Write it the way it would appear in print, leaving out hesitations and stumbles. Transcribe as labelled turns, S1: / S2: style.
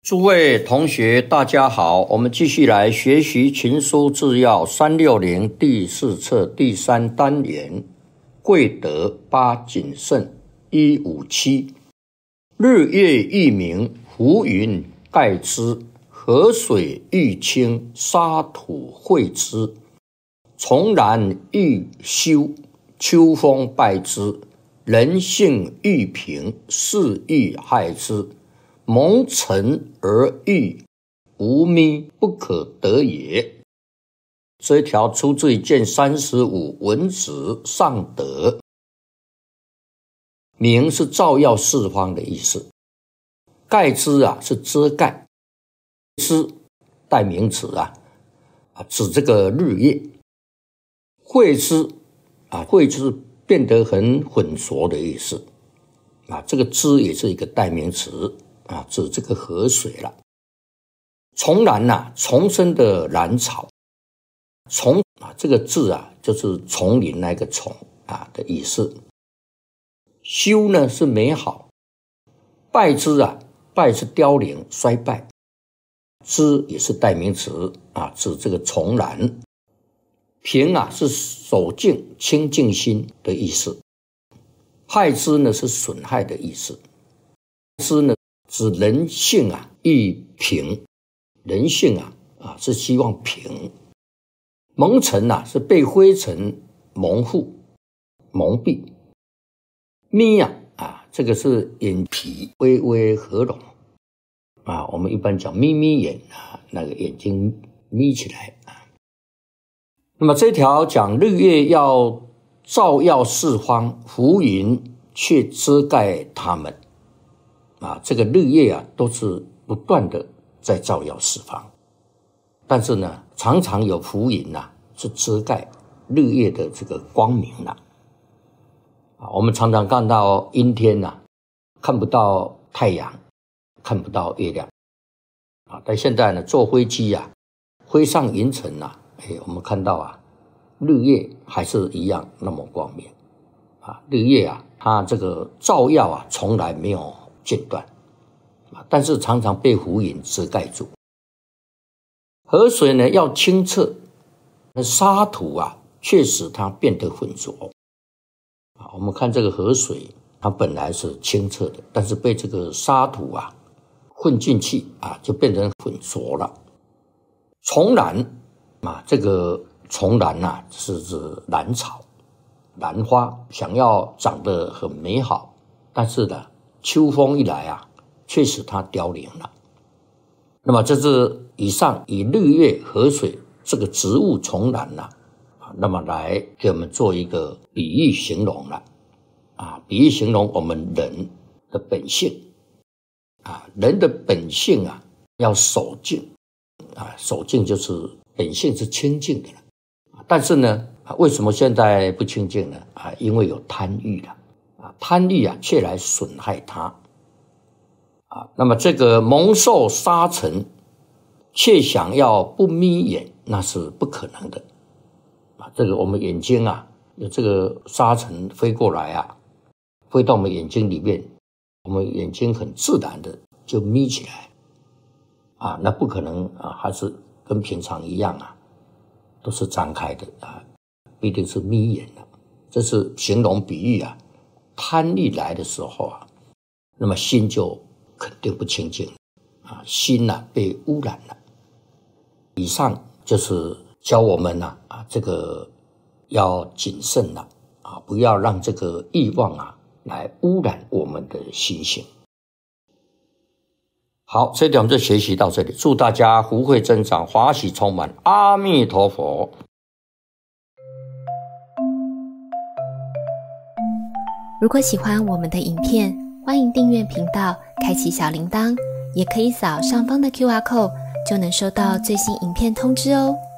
S1: 诸位同学大家好，我们继续来学习群书治要360第4册第3单元，贵德8谨慎157。日月异明，浮云盖之，河水欲清，沙土汇之，重岚欲修，秋风败之，人性欲平，事欲害之，蒙尘而欲无咪，不可得也。这一条出自于卷35文子上德。明是照耀四方的意思，盖之是遮盖，之代名词指这个日月。汇之汇之变得很浑浊的意思这个之也是一个代名词指这个河水了。重岚重生的岚草，重这个字就是丛林那个丛的意思。修呢是美好，败之败是凋零衰败，之也是代名词指这个重岚。平是守静清净心的意思，害之呢是损害的意思。之呢指人性欲平，人性是希望平。蒙尘是被灰尘蒙蔽蒙蔽。眯这个是眼皮微微合拢我们一般讲眯眯眼那个眼睛眯起来那么这条讲日月要照耀四方，浮云却遮盖他们这个日月都是不断的在照耀四方，但是呢常常有浮云是遮盖日月的这个光明我们常常看到阴天看不到太阳，看不到月亮但现在呢坐飞机飞上云层我们看到日月还是一样那么光明日月它这个照耀从来没有间断但是常常被浮云遮盖住。河水呢要清澈，沙土却使它变得浑浊我们看这个河水，它本来是清澈的，但是被这个沙土混进去就变成浑浊了。重岚这个重岚是指兰草，兰花想要长得很美好，但是呢秋风一来却使它凋零了。那么这是以上以日月河水这个植物重岚那么来给我们做一个比喻形容了比喻形容我们人的本性人的本性要守静守静就是本性是清净的了但是呢为什么现在不清净呢因为有贪欲了贪欲却来损害它那么这个蒙受沙尘却想要不眯眼，那是不可能的这个我们眼睛有这个沙尘飞过来飞到我们眼睛里面，我们眼睛很自然的就眯起来那不可能还是跟平常一样都是张开的必定是眯眼的。这是形容比喻贪欲来的时候那么心就肯定不清净心被污染了。以上就是教我们这个要谨慎了不要让这个欲望来污染我们的心性。好，这一点我们就学习到这里，祝大家福慧增长，华喜充满，阿弥陀佛。
S2: 如果喜欢我们的影片，欢迎订阅频道，开启小铃铛，也可以扫上方的 QR code，就能收到最新影片通知哦。